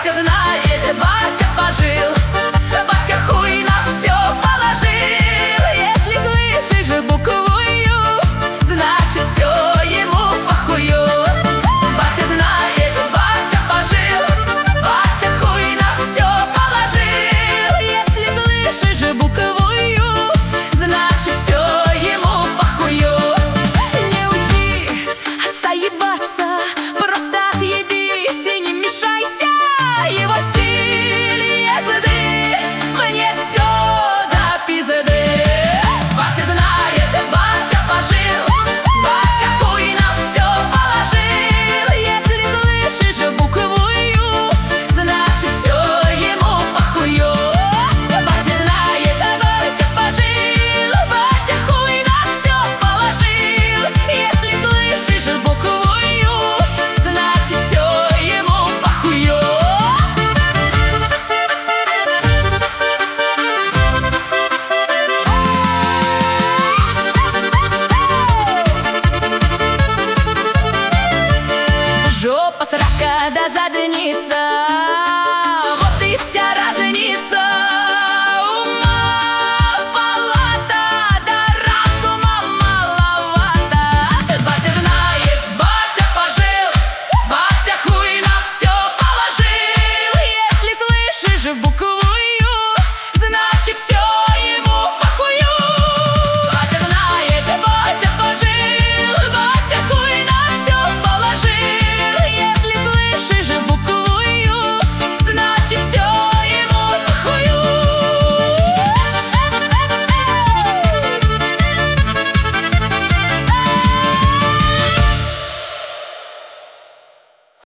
Батя знает, батя пожил, батя хуй на все положил. Если слышишь букву Ю, значит все ему похую. Батя знает, батя пожил, батя хуй на все положил. Если слышишь букву Ю, значит все ему похую. Не учи отца ебаться, просто отъебись и не мешайся. Его стиль езды мне все до пизды. Батя знает, батя пожил, батя хуй на все положил. Если слышишь букву Ю, значит все ему похую. Батя знает, батя пожил, батя хуй на все положил. Если слышишь букву Ю, значит все ему похую. Жопа, срака да задница.